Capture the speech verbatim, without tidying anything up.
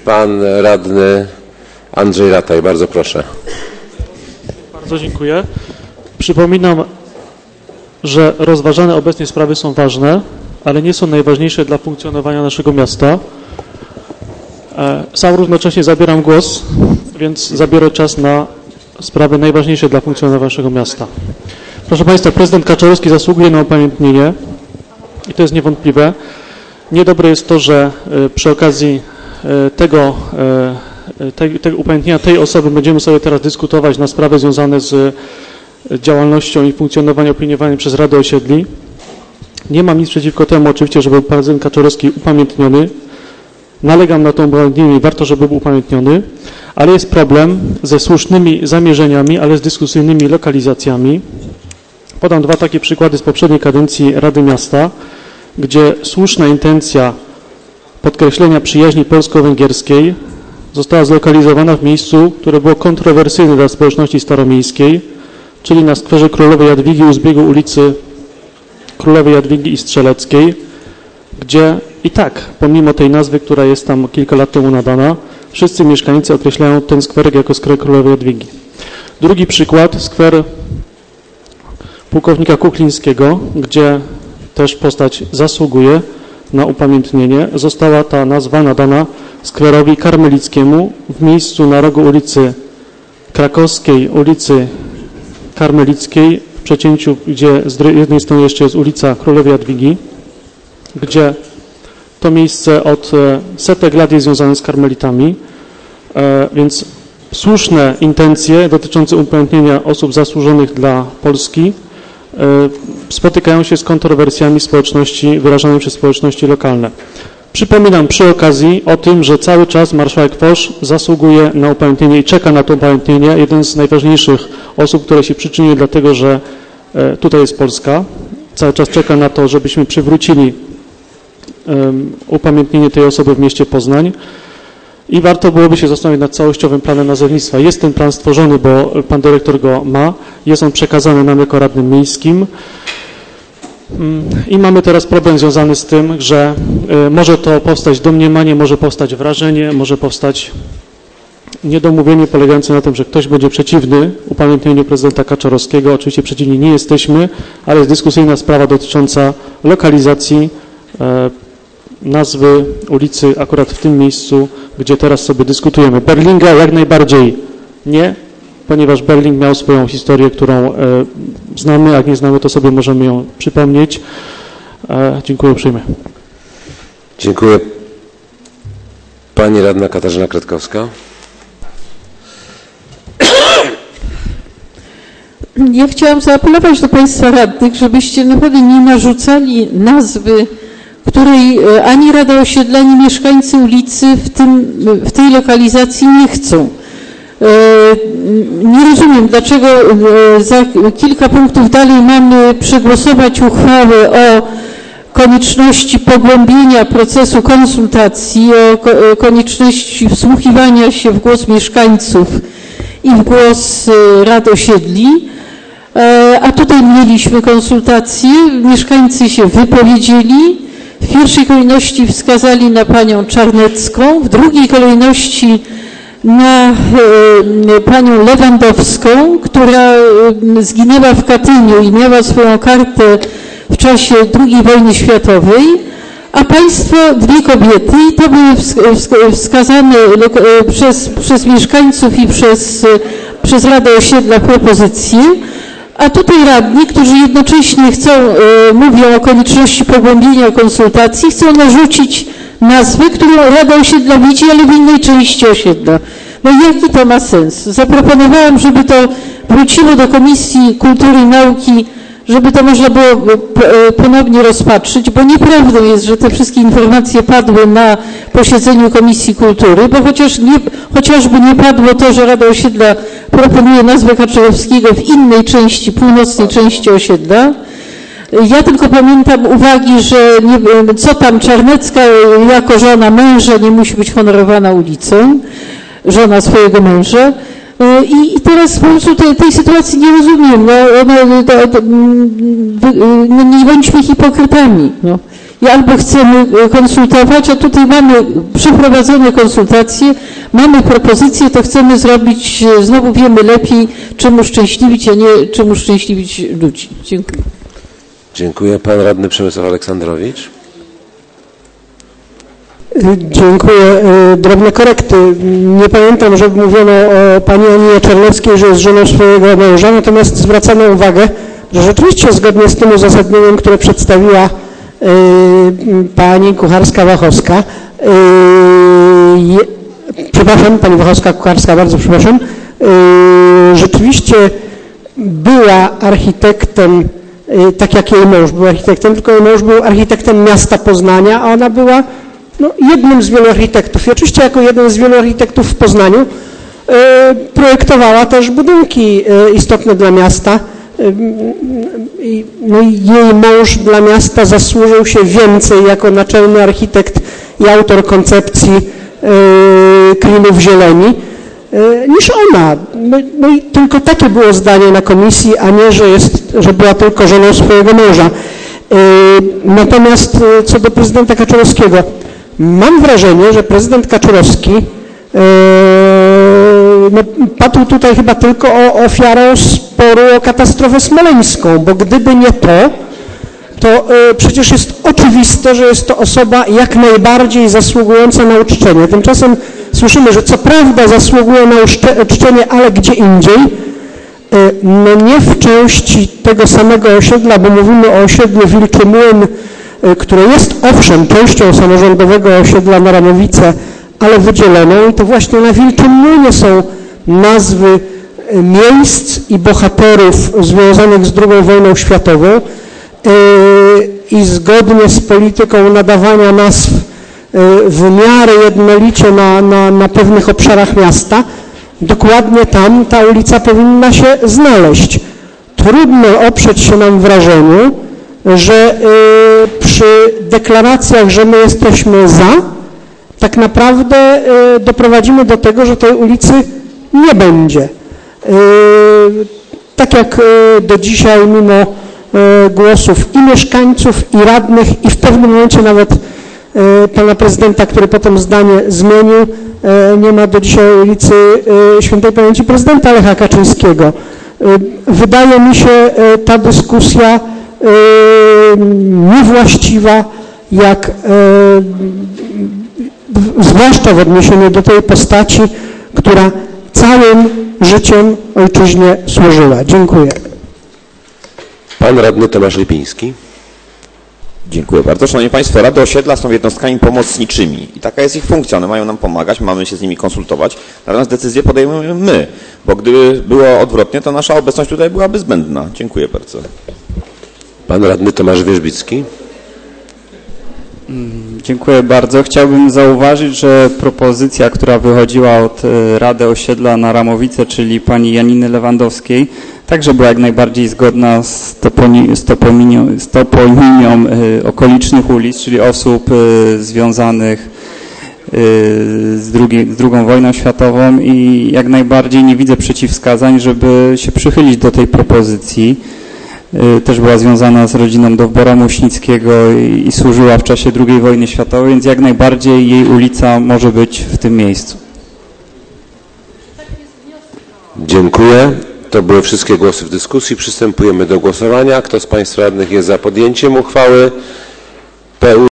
Pan radny Andrzej Rataj, bardzo proszę. Bardzo dziękuję. Przypominam, że rozważane obecnie sprawy są ważne, ale nie są najważniejsze dla funkcjonowania naszego miasta. Sam równocześnie zabieram głos, więc zabiorę czas na sprawy najważniejsze dla funkcjonowania naszego miasta. Proszę Państwa, prezydent Kaczorowski zasługuje na upamiętnienie i to jest niewątpliwe. Niedobre jest to, że przy okazji tego, tego, tego upamiętnienia tej osoby będziemy sobie teraz dyskutować na sprawy związane z działalnością i funkcjonowaniem, opiniowaniem przez Radę Osiedli. Nie mam nic przeciwko temu oczywiście, żeby był prezydent Kaczorowski upamiętniony. Nalegam na to upamiętnienie i warto, żeby był upamiętniony, ale jest problem ze słusznymi zamierzeniami, ale z dyskusyjnymi lokalizacjami. Podam dwa takie przykłady z poprzedniej kadencji Rady Miasta, gdzie słuszna intencja podkreślenia przyjaźni polsko-węgierskiej została zlokalizowana w miejscu, które było kontrowersyjne dla społeczności staromiejskiej, czyli na skwerze Królowej Jadwigi u zbiegu ulicy Królowej Jadwigi i Strzeleckiej, gdzie i tak, pomimo tej nazwy, która jest tam kilka lat temu nadana, wszyscy mieszkańcy określają ten skwerek jako skwer Królowej Jadwigi. Drugi przykład, skwer pułkownika Kuklińskiego, gdzie też postać zasługuje na upamiętnienie. Została ta nazwa nadana skwerowi karmelickiemu w miejscu na rogu ulicy Krakowskiej, ulicy Karmelickiej, w przecięciu, gdzie z jednej strony jeszcze jest ulica Królowej Jadwigi, gdzie to miejsce od setek lat jest związane z karmelitami, więc słuszne intencje dotyczące upamiętnienia osób zasłużonych dla Polski spotykają się z kontrowersjami społeczności wyrażanymi przez społeczności lokalne. Przypominam przy okazji o tym, że cały czas marszałek Woś zasługuje na upamiętnienie i czeka na to upamiętnienie. Jeden z najważniejszych osób, które się przyczyniły dlatego, że tutaj jest Polska. Cały czas czeka na to, żebyśmy przywrócili um, upamiętnienie tej osoby w mieście Poznań. I warto byłoby się zastanowić nad całościowym planem nazewnictwa. Jest ten plan stworzony, bo pan dyrektor go ma. Jest on przekazany nam jako radnym miejskim. I mamy teraz problem związany z tym, że może to powstać domniemanie, może powstać wrażenie, może powstać niedomówienie polegające na tym, że ktoś będzie przeciwny upamiętnieniu prezydenta Kaczorowskiego. Oczywiście przeciwni nie jesteśmy, ale jest dyskusyjna sprawa dotycząca lokalizacji e, nazwy ulicy akurat w tym miejscu, gdzie teraz sobie dyskutujemy. Berlinga jak najbardziej nie, ponieważ Berling miał swoją historię, którą e, znamy, a jak nie znamy, to sobie możemy ją przypomnieć. E, dziękuję uprzejmie. Dziękuję. Pani radna Katarzyna Kretkowska. Ja chciałam zaapelować do Państwa radnych, żebyście naprawdę nie narzucali nazwy, której ani Rada Osiedla, ani mieszkańcy ulicy w, tym, w tej lokalizacji nie chcą. Nie rozumiem, dlaczego za kilka punktów dalej mamy przegłosować uchwałę o konieczności pogłębienia procesu konsultacji, o konieczności wsłuchiwania się w głos mieszkańców i w głos Rad Osiedli, a tutaj mieliśmy konsultacje, mieszkańcy się wypowiedzieli, w pierwszej kolejności wskazali na panią Czarnecką, w drugiej kolejności na e, panią Lewandowską, która zginęła w Katyniu i miała swoją kartę w czasie drugiej wojny światowej, a państwo dwie kobiety i to były wskazane przez, przez mieszkańców i przez, przez Radę Osiedla propozycje, a tutaj radni, którzy jednocześnie chcą, e, mówią o konieczności pogłębienia konsultacji, chcą narzucić nazwę, którą Rada Osiedla widzi, ale w innej części osiedla. No jaki to ma sens? Zaproponowałam, żeby to wróciło do Komisji Kultury i Nauki, żeby to można było ponownie rozpatrzyć, bo nieprawdą jest, że te wszystkie informacje padły na posiedzeniu Komisji Kultury, bo chociaż nie, chociażby nie padło to, że Rada Osiedla proponuje nazwę Kaczorowskiego w innej części, północnej części osiedla. Ja tylko pamiętam uwagi, że nie, co tam Czarnecka jako żona męża nie musi być honorowana ulicą, żona swojego męża. I, i teraz po prostu tej, tej sytuacji nie rozumiem. No, no, to, to, no, nie bądźmy hipokrytami. No. i albo chcemy konsultować, a tutaj mamy przeprowadzone konsultacje, mamy propozycje, to chcemy zrobić, znowu wiemy lepiej, czym uszczęśliwić, a nie czym uszczęśliwić ludzi. Dziękuję. Dziękuję. Pan radny Przemysław Aleksandrowicz. Dziękuję. Drobne korekty. Nie pamiętam, żeby mówiono o pani Aninie Czarneckiej, że jest żoną swojego męża, natomiast zwracano uwagę, że rzeczywiście zgodnie z tym uzasadnieniem, które przedstawiła y, pani Kucharska-Wachowska, y, przepraszam, pani Wachowska-Kucharska, bardzo przepraszam, y, rzeczywiście była architektem, y, tak jak jej mąż był architektem, tylko jej mąż był architektem miasta Poznania, a ona była no, jednym z wielu architektów. I oczywiście jako jeden z wielu architektów w Poznaniu y, projektowała też budynki y, istotne dla miasta. I, no i jej mąż dla miasta zasłużył się więcej jako naczelny architekt i autor koncepcji yy, Klinów Zieleni yy, niż ona. No, no i tylko takie było zdanie na komisji, a nie, że, jest, że była tylko żoną swojego męża. Yy, natomiast yy, co do prezydenta Kaczorowskiego, mam wrażenie, że prezydent Kaczorowski yy, no, padł tutaj chyba tylko o ofiarę sporu o katastrofę smoleńską, bo gdyby nie to, to y, przecież jest oczywiste, że jest to osoba jak najbardziej zasługująca na uczczenie. Tymczasem słyszymy, że co prawda zasługuje na uczczenie, ale gdzie indziej, y, no nie w części tego samego osiedla, bo mówimy o osiedlu Wilczy Młyn, y, które jest owszem częścią samorządowego osiedla na Ramowice, ale wydzieloną i to właśnie na Wilczym Młynie są nazwy miejsc i bohaterów związanych z drugą wojną światową i zgodnie z polityką nadawania nazw w miarę jednolicie na, na, na pewnych obszarach miasta, dokładnie tam ta ulica powinna się znaleźć. Trudno oprzeć się nam wrażeniu, że przy deklaracjach, że my jesteśmy za, tak naprawdę doprowadzimy do tego, że tej ulicy nie będzie. Tak jak do dzisiaj, mimo głosów i mieszkańców, i radnych, i w pewnym momencie nawet pana prezydenta, który potem zdanie zmienił, nie ma do dzisiaj ulicy Świętej Pamięci prezydenta Lecha Kaczyńskiego. Wydaje mi się ta dyskusja niewłaściwa, jak zwłaszcza w odniesieniu do tej postaci, która całym życiem ojczyźnie służyła. Dziękuję. Pan radny Tomasz Lipiński. Dziękuję bardzo. Szanowni Państwo, Rady Osiedla są jednostkami pomocniczymi i taka jest ich funkcja. One mają nam pomagać, mamy się z nimi konsultować, natomiast decyzje podejmujemy my, bo gdyby było odwrotnie, to nasza obecność tutaj byłaby zbędna. Dziękuję bardzo. Pan radny Tomasz Wierzbicki. Dziękuję bardzo. Chciałbym zauważyć, że propozycja, która wychodziła od Rady Osiedla na Ramowice, czyli pani Janiny Lewandowskiej, także była jak najbardziej zgodna z, toponi, z, topominią, z toponimią y, okolicznych ulic, czyli osób y, związanych y, z, drugi, z drugą wojną światową i jak najbardziej nie widzę przeciwwskazań, żeby się przychylić do tej propozycji. Też była związana z rodziną Dowbora Muśnickiego i, i służyła w czasie drugiej wojny światowej, więc jak najbardziej jej ulica może być w tym miejscu. Dziękuję. To były wszystkie głosy w dyskusji. Przystępujemy do głosowania. Kto z Państwa radnych jest za podjęciem uchwały P U